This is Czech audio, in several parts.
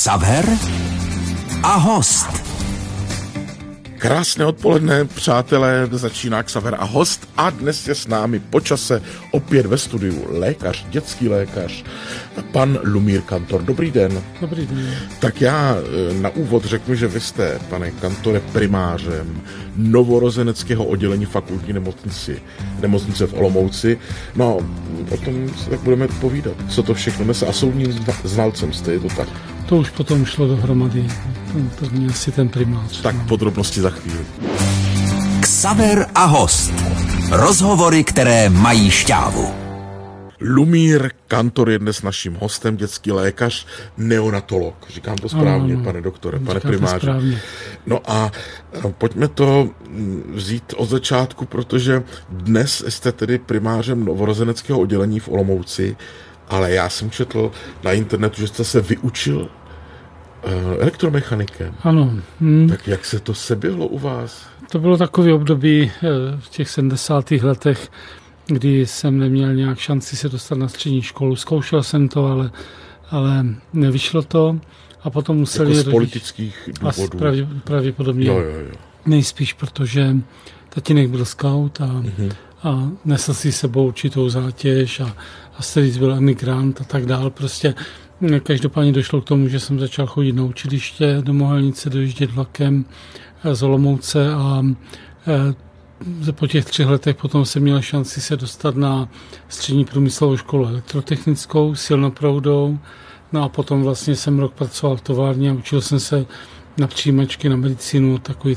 Xaver a host. Krásné odpoledne, přátelé, začíná Xaver a host a dnes je s námi po čase opět ve studiu lékař, dětský lékař, pan Lumír Kantor. Dobrý den. Dobrý den. Tak já na úvod řeknu, že vy jste, pane Kantore, primářem novorozeneckého oddělení fakultní nemocnice v Olomouci. No, o tom se tak budeme povídat. Co to všechno nese a soudním znalcem jste, je to tak? To už potom šlo dohromady. To mě asi ten primář. Tak podrobnosti za chvíli. Xaver a host. Rozhovory, které mají šťávu. Lumír Kantor je dnes naším hostem, dětský lékař, neonatolog. Říkám to správně, ano, pane doktore, pane říkáte primáři. Správně. No a pojďme to vzít od začátku, protože dnes jste tedy primářem novorozeneckého oddělení v Olomouci, ale já jsem četl na internetu, že jste se vyučil elektromechanikem. Ano. Tak jak se to seběhlo u vás? To bylo takové období v těch 70. letech, kdy jsem neměl nějak šanci se dostat na střední školu. Zkoušel jsem to, ale nevyšlo to. A potom museli... Jako z politických důvodů? Pravděpodobně. Jo. Nejspíš, protože tatínek byl skaut a nesl si sebou určitou zátěž a strýc byl emigrant a tak dál. Prostě každopádně došlo k tomu, že jsem začal chodit na učiliště do Mohelnice, dojíždět vlakem z Olomouce a po těch 3 letech potom jsem měl šanci se dostat na střední průmyslovou školu elektrotechnickou, silnoproudou. No a potom vlastně jsem rok pracoval v továrně a učil jsem se na přijímačky, na medicínu, takový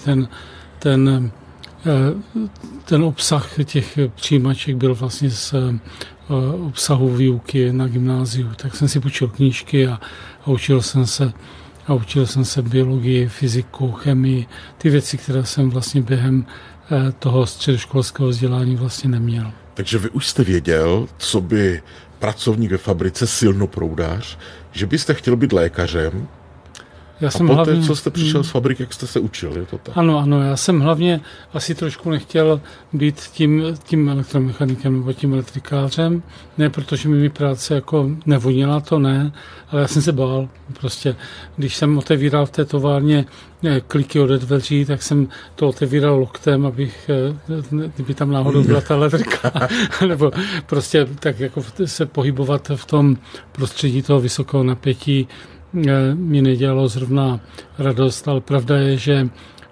ten obsah těch přijímaček byl vlastně z obsahu výuky na gymnáziu. Tak jsem si půjčil knížky a učil jsem se biologii, fyziku, chemii, ty věci, které jsem vlastně během toho středoškolského vzdělání vlastně neměl. Takže vy už jste věděl, co by pracovník ve fabrice silnoproudář, že byste chtěl být lékařem. A poté, co jste přišel z fabriky, jak jste se učil, je to tak? Ano, já jsem hlavně asi trošku nechtěl být tím elektromechanikem nebo tím elektrikářem, ne protože mi práce jako nevonila, to ne, ale já jsem se bál. Prostě, když jsem otevíral v té továrně kliky ode dveří, tak jsem to otevíral loktem, kdyby tam náhodou byla ta elektrika, nebo prostě tak jako se pohybovat v tom prostředí toho vysokého napětí mě nedělalo zrovna radost, ale pravda je, že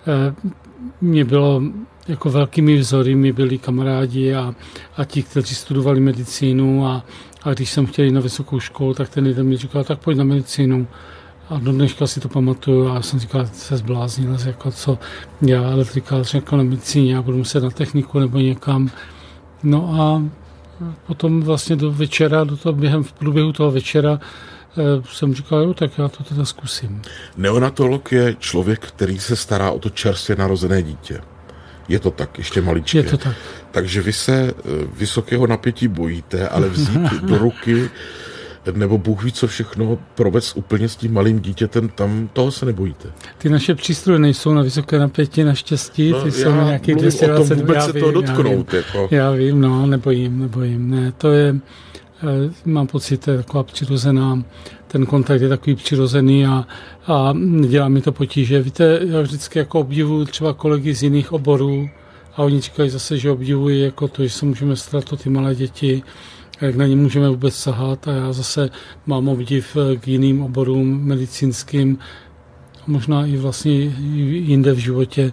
mě bylo jako velkými vzory, mi byli kamarádi a ti, kteří studovali medicínu a když jsem chtěl jít na vysokou školu, tak ten jeden mi říkal, tak pojď na medicínu. A do dneška si to pamatuju a jsem říkal, se zbláznil, jako co já elektrikář jako na medicíně, já budu muset na techniku nebo někam. No a potom vlastně v průběhu toho večera jsem říkal, jo, tak já to teda zkusím. Neonatolog je člověk, který se stará o to čerstvě narozené dítě. Je to tak, ještě maličké. Je to tak. Takže vy se vysokého napětí bojíte, ale vzít do ruky, nebo Bůh ví co všechno, provést úplně s tím malým dítětem, tam toho se nebojíte. Ty naše přístroje nejsou na vysoké napětí, naštěstí, ty jsou na nějakých 220. O tom vůbec se toho dotknout. Já vím, nebojím. Ne, to je... Mám pocit, to je taková přirozená, ten kontakt je takový přirozený a dělá mi to potíže. Víte, já vždycky jako obdivuju třeba kolegy z jiných oborů a oni říkají zase, že obdivují jako to, že se můžeme starat o ty malé děti, jak na ně můžeme vůbec sahat a já zase mám obdiv k jiným oborům medicínským, možná i vlastně jinde v životě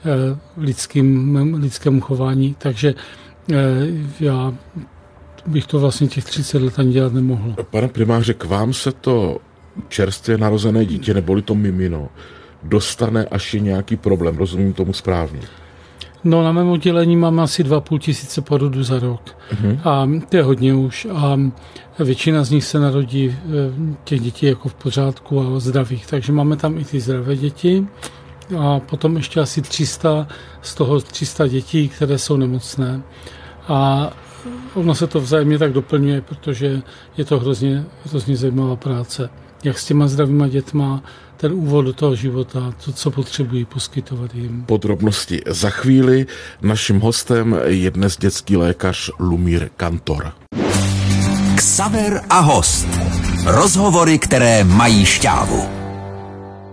lidskému chování, takže já bych to vlastně těch 30 let ani dělat nemohl. Pane primáře, k vám se to čerstvě narozené dítě, neboli to mimino, dostane, až je nějaký problém, rozumím tomu správně? No, na mém oddělení máme asi 2,5 tisíce porodů za rok. A to je hodně už. A většina z nich se narodí těch dětí jako v pořádku a zdravých. Takže máme tam i ty zdravé děti. A potom ještě asi 300, z toho 300 dětí, které jsou nemocné. A ono se to vzájemně tak doplňuje, protože je to hrozně zajímavá práce. Jak s těma zdravýma dětma, ten úvod do toho života, to, co potřebují, poskytovat jim. Podrobnosti za chvíli. Naším hostem je dnes dětský lékař Lumír Kantor. Xaver a host. Rozhovory, které mají šťávu.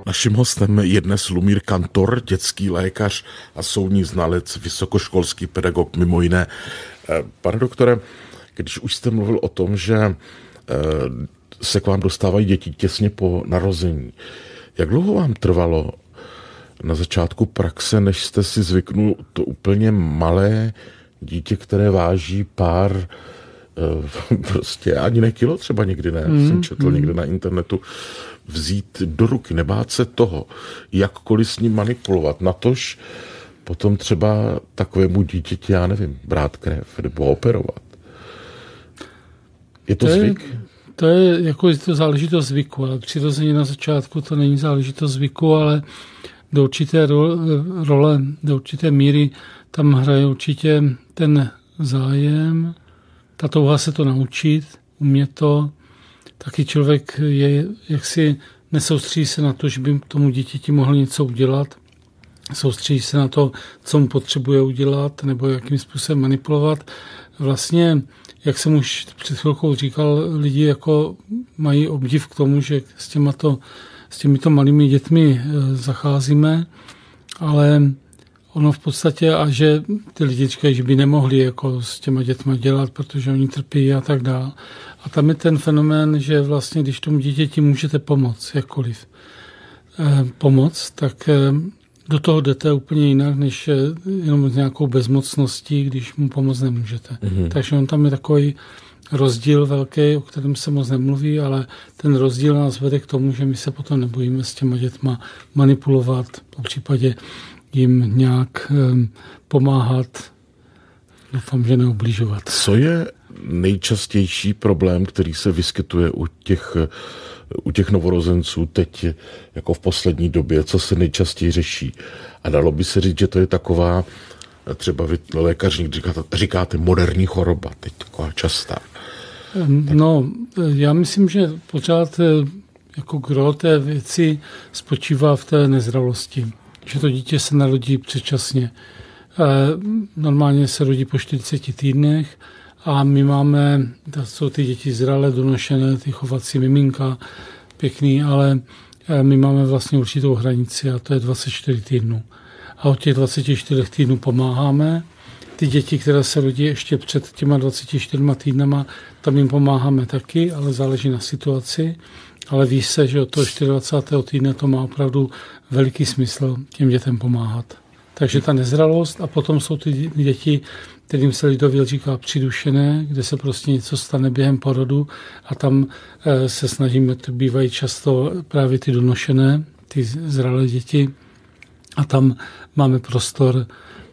Naším hostem je dnes Lumír Kantor, dětský lékař a soudní znalec, vysokoškolský pedagog mimo jiné. Pane doktore, když už jste mluvil o tom, že se k vám dostávají děti těsně po narození, jak dlouho vám trvalo na začátku praxe, než jste si zvyknul to úplně malé dítě, které váží pár prostě ani ne kilo třeba někdy ne, jsem četl někde na internetu, vzít do ruky, nebát se toho, jakkoliv s ním manipulovat, natož potom třeba takovému dítěti, já nevím, brát krev nebo operovat. Je to zvyk? To je jako to záležitost zvyku, ale přirozeně na začátku to není záležitost zvyku, ale do určité role, do určité míry tam hraje určitě ten zájem, ta touha se to naučit, umět to. Taky člověk je jaksi nesoustředí se na to, že by tomu dítěti mohl něco udělat. Soustředí se na to, co mu potřebuje udělat nebo jakým způsobem manipulovat. Vlastně, jak jsem už před chvilkou říkal, lidi jako mají obdiv k tomu, že s těmito malými dětmi zacházíme, ale ono v podstatě, a že ty lidi říkají, že by nemohli jako s těma dětma dělat, protože oni trpí a tak dále. A tam je ten fenomén, že vlastně, když tomu dítěti můžete pomoct, jakkoliv pomoct, tak do toho jdete úplně jinak, než jenom s nějakou bezmocností, když mu pomoct nemůžete. Takže on tam je takový rozdíl velký, o kterém se moc nemluví, ale ten rozdíl nás vede k tomu, že my se potom nebojíme s těma dětma manipulovat, po případě jim nějak pomáhat, doufám, že neubližovat. Co je nejčastější problém, který se vyskytuje u těch novorozenců teď jako v poslední době, co se nejčastěji řeší? A dalo by se říct, že to je taková, třeba vy lékařník říkáte moderní choroba, teď taková častá. No, já myslím, že pořád jako gro té věci spočívá v té nezralosti. Že to dítě se narodí předčasně. Normálně se rodí po 40 týdnech a my máme, to jsou ty děti zralé, donošené, ty chovací miminka, pěkný, ale my máme vlastně určitou hranici a to je 24 týdnů. A od těch 24 týdnů pomáháme. Ty děti, které se rodí ještě před těma 24 týdnama, tam jim pomáháme taky, ale záleží na situaci. Ale ví se, že od toho 24. týdne to má opravdu veliký smysl těm dětem pomáhat. Takže ta nezralost a potom jsou ty děti, kterým se lidově říká přidušené, kde se prostě něco stane během porodu a tam se snažíme, to bývají často právě ty donošené, ty zralé děti a tam máme prostor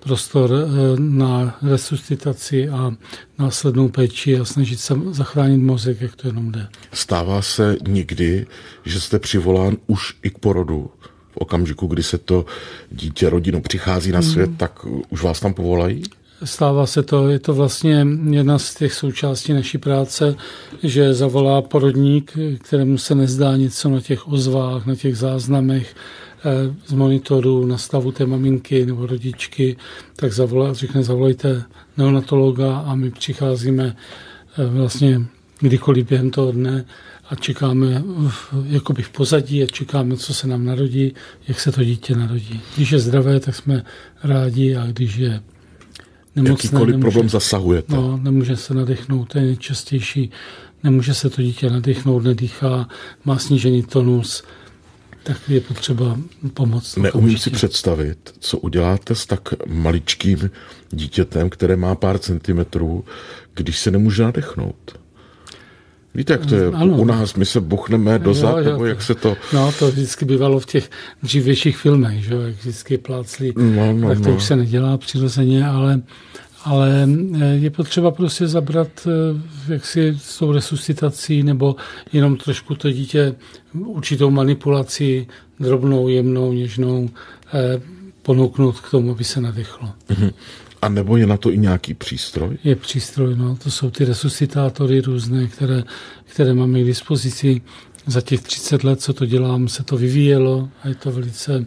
na resuscitaci a následnou péči a snažit se zachránit mozek, jak to jenom jde. Stává se někdy, že jste přivolán už i k porodu? V okamžiku, kdy se to dítě, rodinu přichází na svět, tak už vás tam povolají? Stává se to, je to vlastně jedna z těch součástí naší práce, že zavolá porodník, kterému se nezdá něco na těch ozvách, na těch záznamech, z monitoru na stavu té maminky nebo rodičky, tak řekne, zavolejte neonatologa a my přicházíme vlastně kdykoliv během toho dne a čekáme jakoby v pozadí a čekáme, co se nám narodí, jak se to dítě narodí. Když je zdravé, tak jsme rádi a když je nemocné, jakýkoliv problém zasahujete. No, nemůže se nadechnout, to je nejčastější. Nemůže se to dítě nadechnout, nedýchá, má snížený tonus, tak je potřeba pomoct. Neumím si představit, co uděláte s tak maličkým dítětem, které má pár centimetrů, když se nemůže nadechnout. Víte, jak to je? Ano. U nás my se buchneme dozad, nebo jak se to... No, to vždycky bývalo v těch dřívějších filmech, že? Jak vždycky plácli. Tak to už se nedělá přirozeně, ale je potřeba prostě zabrat jaksi s tou resuscitací nebo jenom trošku to dítě určitou manipulací, drobnou, jemnou, něžnou, ponouknout k tomu, aby se nadechlo. A nebo je na to i nějaký přístroj? Je přístroj, no. To jsou ty resuscitátory různé, které máme k dispozici. Za těch 30 let, co to dělám, se to vyvíjelo a je to velice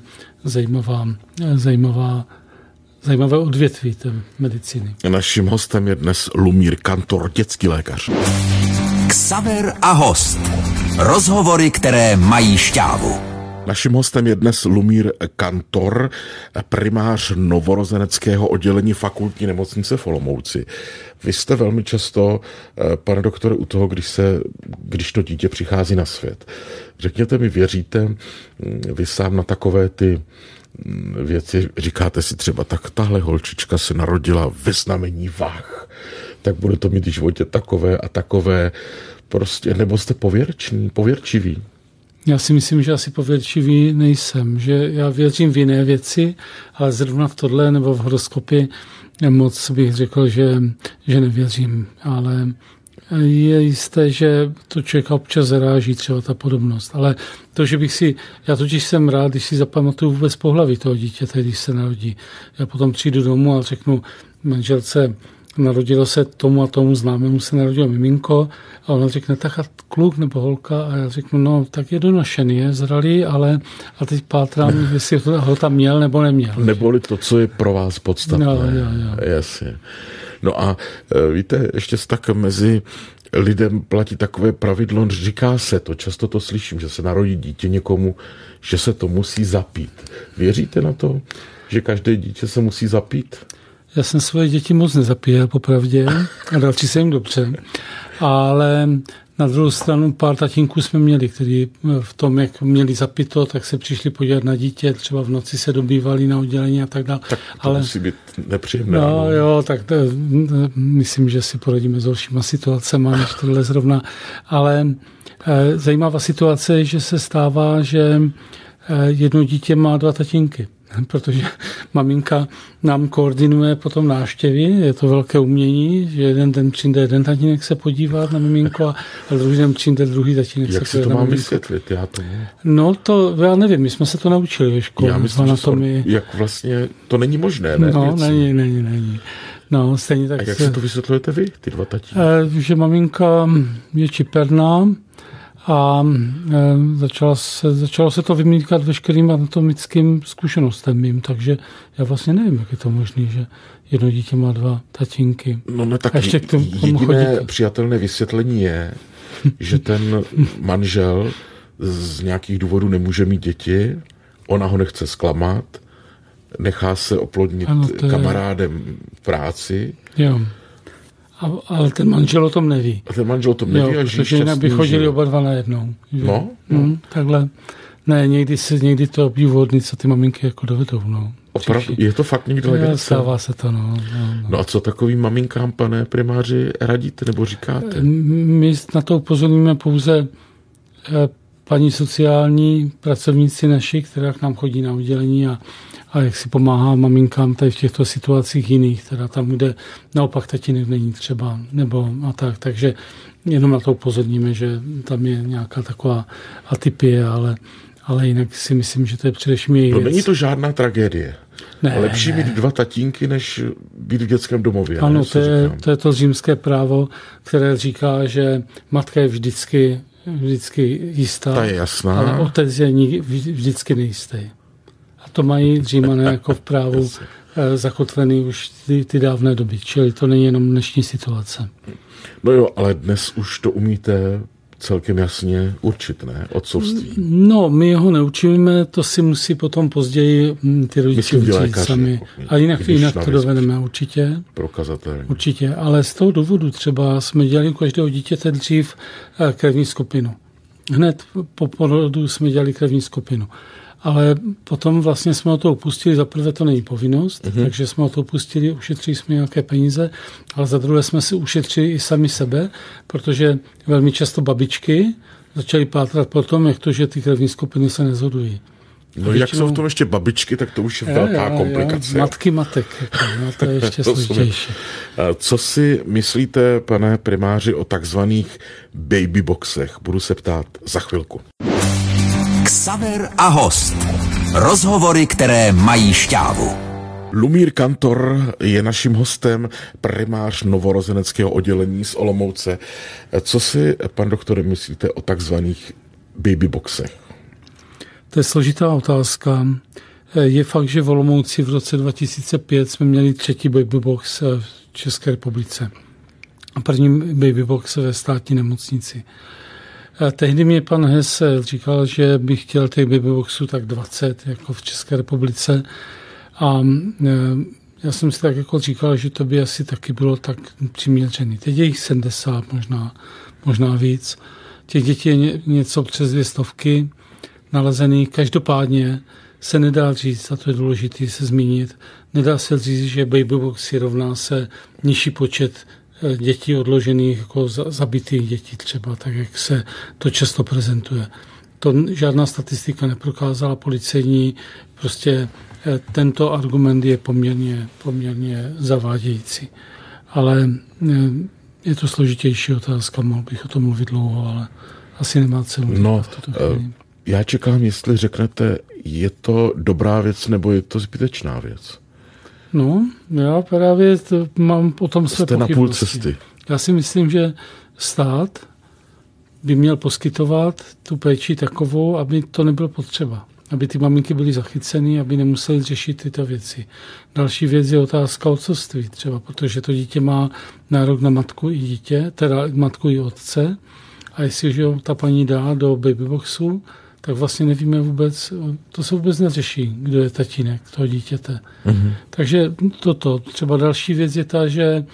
zajímavé odvětví té medicíny. Naším hostem je dnes Lumír Kantor, dětský lékař. Xaver a host. Rozhovory, které mají šťávu. Naším hostem je dnes Lumír Kantor, primář novorozeneckého oddělení fakultní nemocnice v Olomouci. Vy jste velmi často, pane doktore, u toho, když to dítě přichází na svět. Řekněte mi, věříte vy sám na takové ty věci, říkáte si třeba, tak tahle holčička se narodila ve znamení vah, tak bude to mít v životě takové a takové, prostě, nebo jste pověrčivý? Já si myslím, že asi pověrčivý nejsem, že já věřím v jiné věci, ale zrovna v tohle nebo v horoskopy moc bych řekl, že nevěřím, ale je jisté, že to člověka občas zaráží třeba ta podobnost, ale to, že bych já totiž jsem rád, když si zapamatuju vůbec pohlaví toho dítěte, když se narodí. Já potom přijdu domů a řeknu manželce, narodilo se tomu a tomu známému se narodilo miminko a ona řekne, tak a kluk nebo holka a já řeknu, no tak je donošený, je zralý, ale a teď pátrám, jestli ho tam měl nebo neměl. Neboli to, co je pro vás podstatné. Jo. Jasně. No a víte, ještě tak mezi lidem platí takové pravidlo, říká se to, často to slyším, že se narodí dítě někomu, že se to musí zapít. Věříte na to, že každé dítě se musí zapít? Já jsem svoje děti moc nezapíjel, popravdě, a další se jim dobře. Ale na druhou stranu pár tatínků jsme měli, kteří v tom, jak měli zapito, tak se přišli podívat na dítě, třeba v noci se dobývali na oddělení a tak dále. Tak to musí být nepříjemné. No jo, tak myslím, že si poradíme s horšíma situacemi, než tohle zrovna. Ale zajímavá situace je, že se stává, že jedno dítě má dva tatínky. Protože maminka nám koordinuje potom návštěvy, je to velké umění, že jeden den přijde jeden tatínek se podívat na miminko a druhý den přijde druhý tatínek se podívat. Jak si to mám vysvětlit? No to já nevím, my jsme se to naučili ve škole. Já myslím, jak vlastně to není možné, ne? No, není. No, stejně tak. A jak si to vysvětlujete vy, ty dva tatínky? Že maminka je čiperná, a začalo se to vymýkat veškerým anatomickým zkušenostem mým, takže já vlastně nevím, jak je to možné, že jedno dítě má dva tatínky. No tak jediné přijatelné vysvětlení je, že ten manžel z nějakých důvodů nemůže mít děti, ona ho nechce zklamat, nechá se oplodnit kamarádem v práci. Jo. Ale ten manžel o tom neví. A ten manžel o tom neví, a žijí jinak by chodili oba dva najednou. No. Takhle. Ne, někdy to obdivuhodný, co ty maminky jako dovedou. No. Opravdu, je to fakt někdo legrace? Stává se to, no. No a co takovým maminkám, pane primáři, radíte nebo říkáte? My na to upozorníme pouze paní sociální pracovníci naši, která k nám chodí na oddělení a jak si pomáhá maminkám tady v těchto situacích jiných, teda tam, kde naopak tatínek není třeba, nebo a tak. Takže jenom na to upozorníme, že tam je nějaká taková atypie, ale jinak si myslím, že to je především její věc. Není to žádná tragédie. Ne, lepší mít dva tatínky, než být v dětském domově. Ano, to je to římské právo, které říká, že matka je vždycky jistá. Ta je jasná. Ale otec je vždycky nejistý. A to mají Římané jako v právu zakotvený už ty dávné doby. Čili to není jenom dnešní situace. No jo, ale dnes už to umíte celkem jasně určit, ne? Otcovství. No, my ho neučíme, to si musí potom později ty rodiče učit sami. A jinak to dovedeme určitě. Prokazatelně. Určitě, ale z toho důvodu třeba jsme dělali u každého dítěte dřív krevní skupinu. Hned po porodu jsme dělali krevní skupinu. Ale potom vlastně jsme o to upustili, za prvé to není povinnost, takže jsme o to upustili, ušetřili jsme nějaké peníze, ale za druhé jsme si ušetřili i sami sebe, protože velmi často babičky začaly pátrat po tom, jak to, že ty krevní skupiny se neshodují. No jak jsou v tom ještě babičky, tak to už je velká komplikace. Matky matek, to je ještě složitější. Co si myslíte, pane primáři, o takzvaných babyboxech? Budu se ptát za chvilku. Xaver a host. Rozhovory, které mají šťávu. Lumír Kantor je naším hostem, primář novorozeneckého oddělení z Olomouce. Co si, pan doktore, myslíte o takzvaných babyboxech? To je složitá otázka. Je fakt, že v Olomouci v roce 2005 jsme měli 3. babybox v České republice. A první babybox ve státní nemocnici. Tehdy mě pan Hess říkal, že bych chtěl těch babyboxů tak 20, jako v České republice. A já jsem si tak jako říkal, že to by asi taky bylo tak přiměřený. Teď je jich 70, možná víc. Těch dětí je něco přes 200 nalezených. Každopádně se nedá říct, a to je důležité se zmínit, nedá se říct, že babyboxy rovná se nižší počet dětí odložených, jako zabitých dětí třeba, tak jak se to často prezentuje. To žádná statistika neprokázala policejní, prostě tento argument je poměrně zavádějící. Ale je to složitější otázka, mohl bych o tom mluvit dlouho, ale asi nemá cenu. V tuto chvíli. Já čekám, jestli řeknete, je to dobrá věc nebo je to zbytečná věc. No, já právě mám o tom své pochybnosti. Jste na půl cesty. Já si myslím, že stát by měl poskytovat tu péči takovou, aby to nebylo potřeba. Aby ty maminky byly zachyceny, aby nemuseli řešit tyto věci. Další věc je otázka otcovství třeba, protože to dítě má nárok na matku i dítě, teda matku i otce. A jestliže ho ta paní dá do babyboxu, tak vlastně nevíme vůbec, to se vůbec neřeší, kdo je tatínek toho dítěte. Mm-hmm. Takže toto. Třeba další věc je ta, že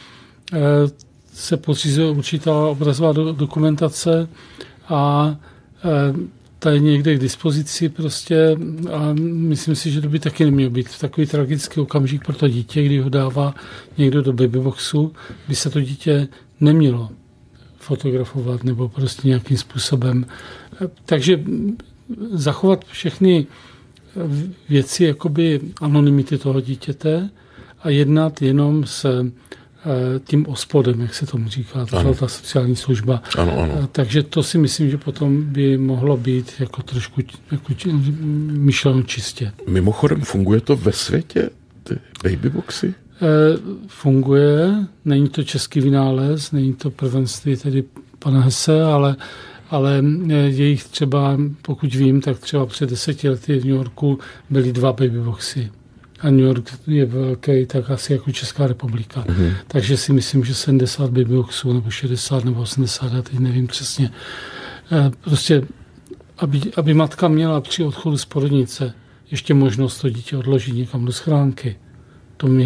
se pořizuje určitá obrazová dokumentace a ta je někde k dispozici prostě a myslím si, že to by taky nemělo být takový tragický okamžik pro to dítě, kdy ho dává někdo do babyboxu, by se to dítě nemělo fotografovat nebo prostě nějakým způsobem. Takže zachovat všechny věci jakoby anonymity toho dítěte a jednat jenom s tím OSPODem, jak se tomu říká, ta sociální služba. Ano. Takže to si myslím, že potom by mohlo být jako trošku myšleno čistě. Mimochodem, funguje to ve světě, ty babyboxy? Funguje, není to český vynález, není to prvenství tedy pana Hesse, ale je jich třeba, pokud vím, tak třeba před 10 lety v New Yorku byly 2 babyboxy. A New York je velký, tak asi jako Česká republika. Mm-hmm. Takže si myslím, že 70 babyboxů, nebo 60, nebo 80, já teď nevím přesně. Prostě, aby matka měla při odchodu z porodnice ještě možnost to dítě odložit někam do schránky. To mně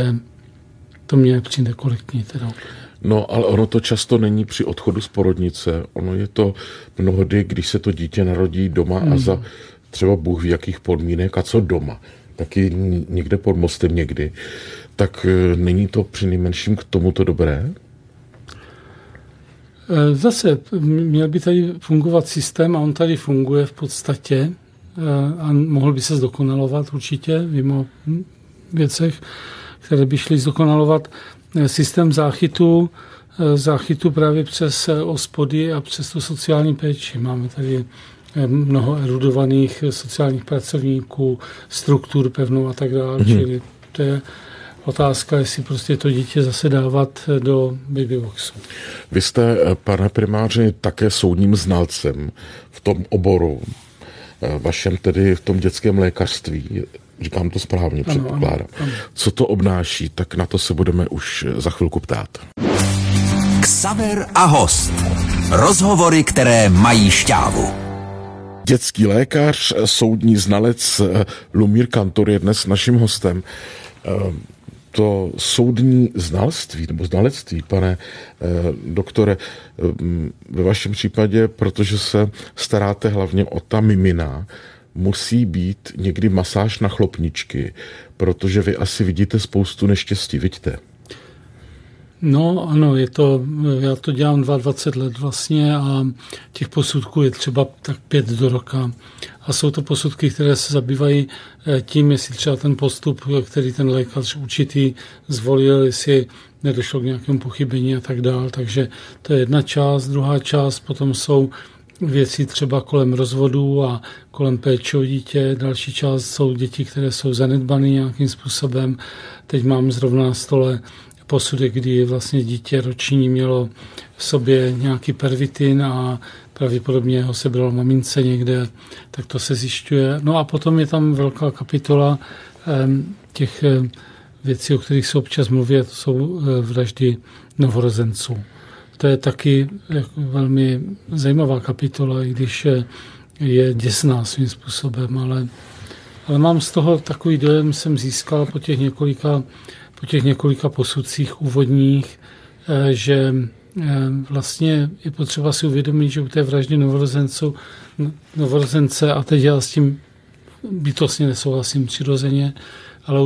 přijde korektní teda. No, ale ono to často není při odchodu z porodnice. Ono je to mnohdy, když se to dítě narodí doma a za třeba Bůh ví jakých podmínek a co doma. Taky někde pod mostem někdy. Tak není to přinejmenším k tomuto dobré? Zase měl by tady fungovat systém a on tady funguje v podstatě a mohl by se zdokonalovat určitě, vím o věcech, které by šly zdokonalovat. Systém záchytu právě přes OSPODy a přes tu sociální péči. Máme tady mnoho erudovaných sociálních pracovníků, struktur pevnou a tak dále. Čili to je otázka, jestli prostě to dítě zase dávat do babyboxu. Vy jste, pane primáři, také soudním znalcem v tom oboru, vašem tedy v tom dětském lékařství. Říkám to správně, předpokládám. Ano. Co to obnáší, tak na to se budeme už za chvilku ptát. Xaver a host. Rozhovory, které mají šťávu. Dětský lékař, soudní znalec Lumír Kantor je dnes naším hostem. To soudní znalství, nebo znalectví, pane doktore, ve vašem případě, protože se staráte hlavně o ta mimina, musí být někdy masáž na chlopničky, protože vy asi vidíte spoustu neštěstí, vidíte? No ano, já to dělám 22 let vlastně a těch posudků je třeba tak 5 do roka. A jsou to posudky, které se zabývají tím, jestli třeba ten postup, který ten lékař určitý zvolil, jestli nedošlo k nějakému pochybení a tak dále. Takže to je jedna část, druhá část potom jsou věci třeba kolem rozvodu a kolem péče o dítě. Další část jsou děti, které jsou zanedbané nějakým způsobem. Teď mám zrovna na stole posudek, kdy vlastně dítě roční mělo v sobě nějaký pervitin a pravděpodobně ho sebralo mamince někde, tak to se zjišťuje. No a potom je tam velká kapitola těch věcí, o kterých se občas mluví, to jsou vraždy novorozenců. To je taky velmi zajímavá kapitola, i když je děsná svým způsobem, ale mám z toho takový dojem, jsem získal po těch několika posudcích úvodních, že vlastně je potřeba si uvědomit, že u té vraždy novorozence, a teď já s tím bytostně nesouhlasím přirozeně, ale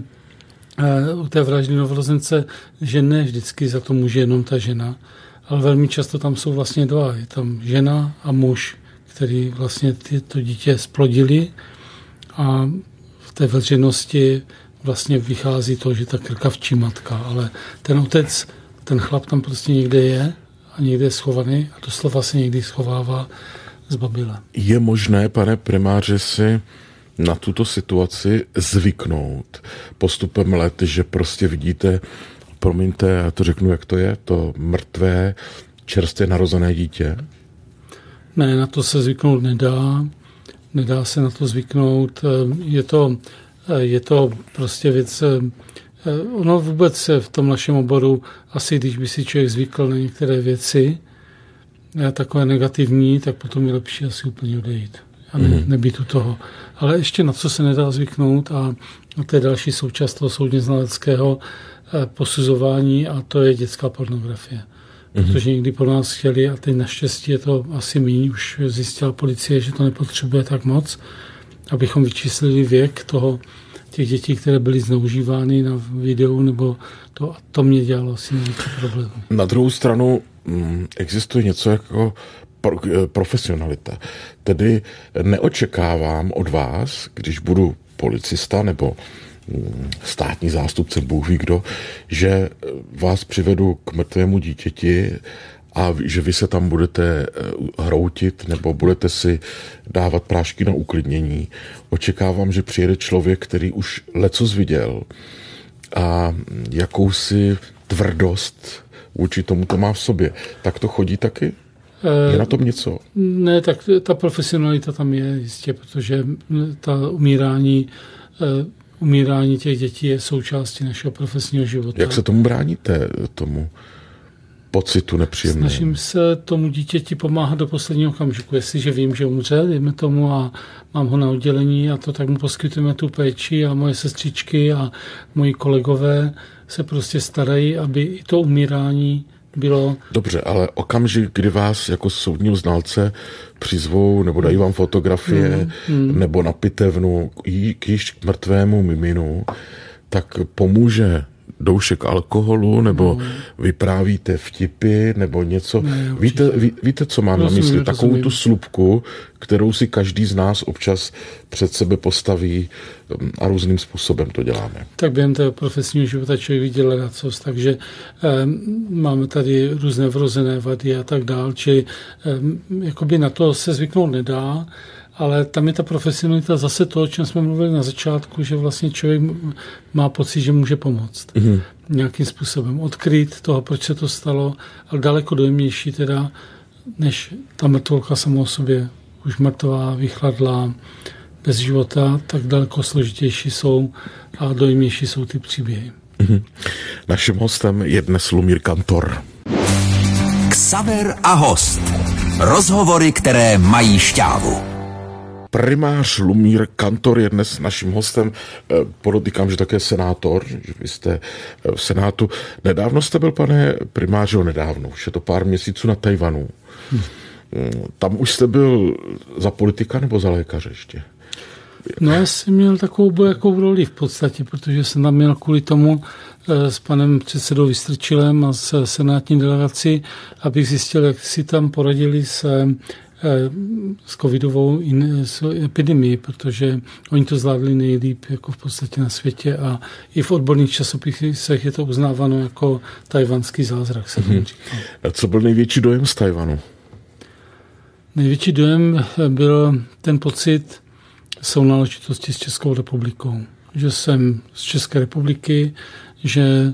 u té vraždy novorozence, že ne vždycky za to může jenom ta žena, ale velmi často tam jsou vlastně dva. Je tam žena a muž, který vlastně to dítě splodili, a v té veřejnosti vlastně vychází to, že ta krkavčí matka, ale ten otec, ten chlap tam prostě někde je a někde je schovaný a doslova se někdy schovává z babyle. Je možné, pane primáře, si na tuto situaci zvyknout postupem let, že prostě vidíte, promiňte, já to řeknu, jak to je, to mrtvé, čerstvě narozené dítě? Ne, na to se zvyknout nedá. Nedá se na to zvyknout. Je to prostě věc. Ono vůbec v tom našem oboru, asi když by si člověk zvykl na některé věci, takové negativní, tak potom je lepší asi úplně odejít a nebýt u toho. Ale ještě na co se nedá zvyknout, a to je další součást toho soudně znaleckého posuzování, a to je dětská pornografie. Protože někdy po nás chtěli, a teď naštěstí je to asi míň, už zjistila policie, že to nepotřebuje tak moc, abychom vyčíslili věk těch dětí, které byly zneužívány na videu, nebo to mě dělalo asi největší problém. Na druhou stranu existuje něco jako profesionalita. Tedy neočekávám od vás, když budu policista nebo státní zástupce, Bůh ví kdo, že vás přivedu k mrtvému dítěti a že vy se tam budete hroutit nebo budete si dávat prášky na uklidnění. Očekávám, že přijede člověk, který už lecos viděl a jakousi tvrdost vůči tomu to má v sobě. Tak to chodí taky? Je na tom něco? Ne, tak ta profesionalita tam je jistě, protože ta umírání těch dětí je součástí našeho profesního života. Jak se tomu bráníte, tomu pocitu nepříjemného? Snažím se tomu dítěti pomáhat do posledního okamžiku. Jestliže vím, že umře, dejme tomu, a mám ho na oddělení, a to tak mu poskytujeme tu péči, a moje sestřičky a moji kolegové se prostě starají, aby i to umírání bylo... Dobře, ale okamžik, kdy vás jako soudního znalce přizvou nebo dají vám fotografie nebo na pitevnu k již mrtvému miminu, tak pomůže doušek alkoholu nebo vyprávíte vtipy nebo něco. Ne, víte, co mám na mysli? Takovou tu slupku, kterou si každý z nás občas před sebe postaví, a různým způsobem to děláme. Tak během toho profesního života člověk viděl ledacos, takže máme tady různé vrozené vady a tak dál, čili jakoby na to se zvyknout nedá, ale tam je ta profesionalita zase to, o čem jsme mluvili na začátku, že vlastně člověk má pocit, že může pomoct. Nějakým způsobem odkryt toho, proč se to stalo, ale daleko dojemnější teda, než ta mrtvolka sama o sobě už mrtvá, vychladlá, bez života, tak daleko složitější jsou a dojemnější jsou ty příběhy. Naším hostem je dnes Lumír Kantor. Xaver a host. Rozhovory, které mají šťávu. Primář Lumír Kantor je dnes naším hostem. Podotýkám, že také senátor, že vy jste v Senátu. Nedávno jste byl, pane primáři, nedávno, už je to pár měsíců na Tajvanu. Tam už jste byl za politika nebo za lékaře ještě? No, já jsem měl takovou bojakou roli v podstatě, protože jsem tam měl kvůli tomu s panem předsedou Vystrčilem a s senátní delegací, abych zjistil, jak si tam poradili s covidovou epidemii, protože oni to zvládli nejlíp jako v podstatě na světě, a i v odborných časopisech je to uznáváno jako tajvanský zázrak, se tomu říká. A co byl největší dojem z Tajvanu? Největší dojem byl ten pocit sounáležitosti s Českou republikou. Že jsem z České republiky, že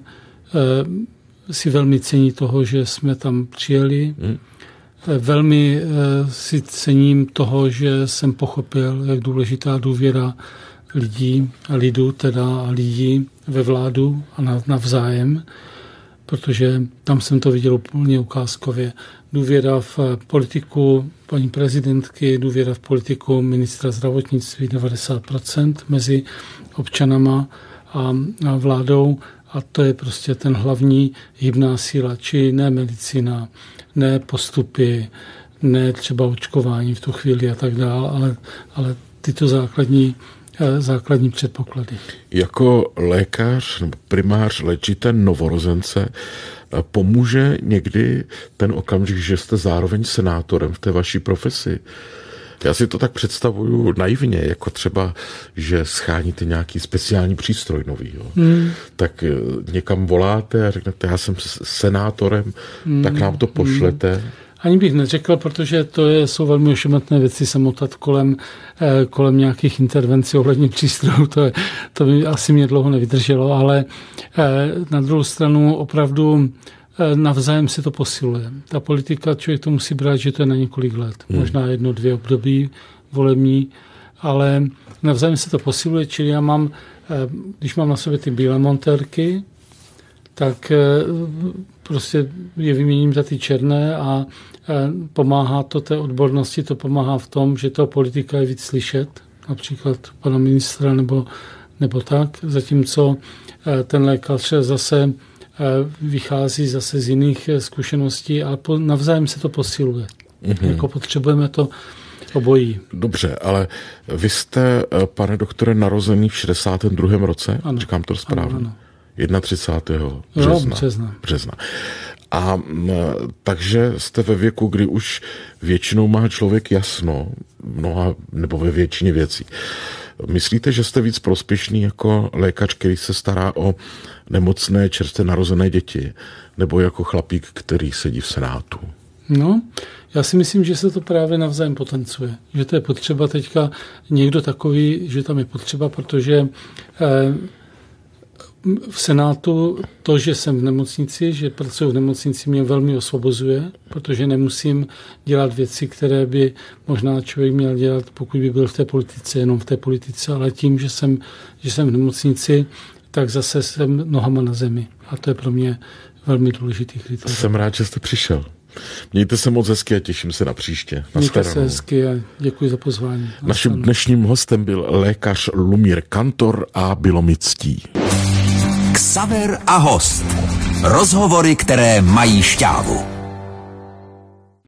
si velmi cení toho, že jsme tam přijeli. Velmi si cením toho, že jsem pochopil, jak důležitá důvěra lidí a lidu, teda lidí ve vládu a navzájem, protože tam jsem to viděl úplně ukázkově. Důvěra v politiku paní prezidentky, důvěra v politiku ministra zdravotnictví 90% mezi občanama a vládou. A to je prostě ten hlavní hybná síla, či ne medicína, ne postupy, ne třeba očkování v tu chvíli a tak dále, ale tyto základní předpoklady. Jako lékař nebo primář léčíte novorozence, pomůže někdy ten okamžik, že jste zároveň senátorem v té vaší profesi? Já si to tak představuju naivně, jako třeba, že scháníte nějaký speciální přístroj nový. Tak někam voláte a řeknete, já jsem senátorem, tak nám to pošlete. Ani bych neřekl, protože jsou velmi ošemetné věci se motat kolem nějakých intervencí ohledně přístrojů. To by asi mě dlouho nevydrželo, ale na druhou stranu opravdu navzájem se to posiluje. Ta politika, člověk to musí brát, že to je na několik let. Možná 1-2 období volební, ale navzájem se to posiluje, čili já mám, když mám na sobě ty bílé montérky, tak prostě je vyměním za ty černé a pomáhá to té odbornosti, to pomáhá v tom, že toho politika je víc slyšet, například pana ministra nebo tak, zatímco ten lékař zase vychází zase z jiných zkušeností a navzájem se to posiluje. Jako potřebujeme to obojí. Dobře, ale vy jste, pane doktore, narozený v 62. roce? Ano. Říkám to správně. Ano. 31. března. A takže jste ve věku, kdy už většinou má člověk jasno, nebo ve většině věcí. Myslíte, že jste víc prospěšný jako lékař, který se stará o nemocné, čerstvě narozené děti, nebo jako chlapík, který sedí v Senátu? No, já si myslím, že se to právě navzájem potencuje. Že to je potřeba teďka někdo takový, že tam je potřeba, protože v Senátu to, že jsem v nemocnici, že pracuji v nemocnici, mě velmi osvobozuje, protože nemusím dělat věci, které by možná člověk měl dělat, pokud by byl v té politice, jenom v té politice, ale tím, že jsem v nemocnici, tak zase jsem nohama na zemi. A to je pro mě velmi důležitý kritérium. Jsem rád, že jste přišel. Mějte se moc hezky a těším se na příště. Mějte se hezky a děkuji za pozvání. Naším dnešním hostem byl lékař Lumír Kantor a bylo mi ctí. Xaver a host. Rozhovory, které mají šťávu.